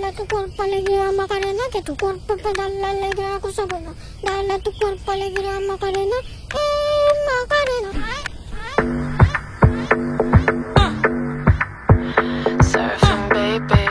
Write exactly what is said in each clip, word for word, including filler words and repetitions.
Dala tu cuerpo alegría Macarena, que tu cuerpo para dar la alegría a cosa buena. Dala tu cuerpo alegría Macarena, eh Macarena. Surfing, baby.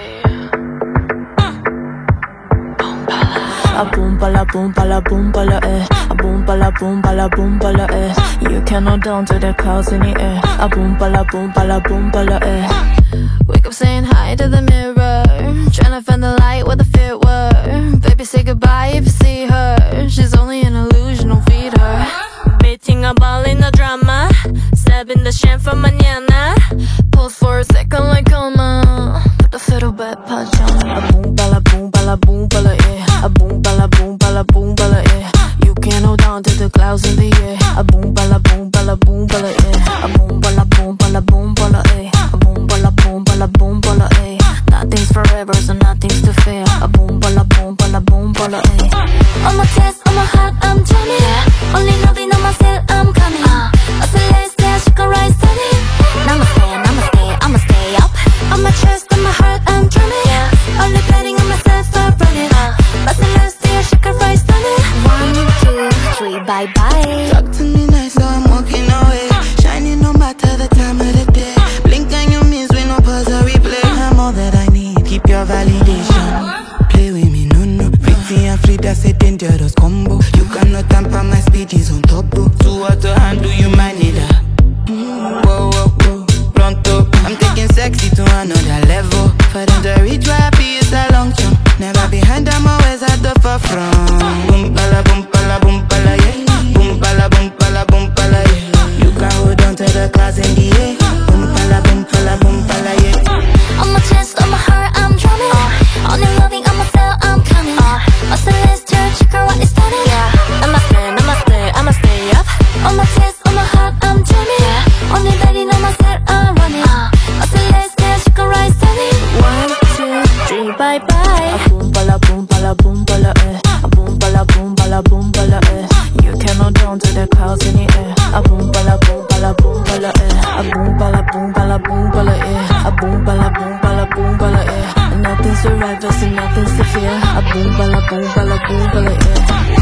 A boom pala boom pala boom pala eh. A boom pala boom pala boom pala eh. You cannot down to the clouds in the air. A boom pala boom pala boom pala eh. Wake up saying hi to the mirror, tryna find the light where the fear were. Baby, say goodbye if you see her. She's only an illusion, don't feed her. Beating a ball in the drama, stabbing the sham for mañana. Pose for a second like coma, put the fiddle back, pajama. A boom pala boom pala boom pala eh. A boom pala boom pala boom pala eh. You can't hold on to the clouds in the air. A boom pala boom pala boom pala eh. A boom pala boom pala boom pala eh. A boom pala boom pala boom pala eh. Nothing's forever, so nothing's to fear. A boom pala boom pala boom pala eh. On my chest, on my heart, I'm drumming. Yeah. Only loving on myself, I'm coming. Uh. A celestial, she can rise sunny. Namaste, namaste, I'ma stay up. On my chest, on my heart, I'm drumming. Yeah. Only betting on myself, I'm running. Uh. A celestial, she can rise sunny. One, two, three, bye bye. Talk to me nice, so I'm walking away. Shining no matter the time of the day. Blink on your means with no pause or replay. I'm all that I need, keep your validation. Play with me, no, no. Pretty and free, that's a dangerous combo. You cannot tamper my speed is on top, bro. Two out to handle, you might need a mm, whoa, whoa, whoa. Pronto, I'm taking sexy to another level. For them to reach where I be, it's a long jump. Never behind, I'm always at the forefront. Boom, pala, boom, pala, boom, pala, yeah. Boom, pala, boom, pala, boom, pala, yeah. You can hold on to the clouds in the air. Boom, pala, boom, pala, boom, pala, yeah. On my chest, on my heart, I'm drumming. uh, Only loving on myself, I'm coming. uh, A celestial, she can rock, it's stunning. Yeah. Namaste, namaste, I'ma stay up. On my chest, on my heart, I'm drumming. Yeah. Only betting on myself, I'm running. uh, A celestial, she can rise sunny. One, two, three, bye bye. A boom pala boom pala boom pala eh. A boom pala boom pala boom pala eh. You cannot down to the clouds in the air. A boom pala boom pala boom pala eh. A boom pala boom pala boom pala eh. A boom pala boom pala boom pala eh. And nothing's forever, so nothing's to fear. A boom pala boom pala boom pala eh.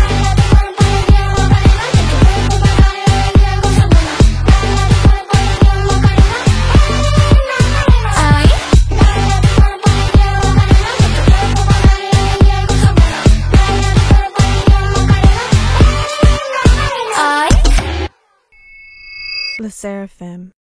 Le Seraphim.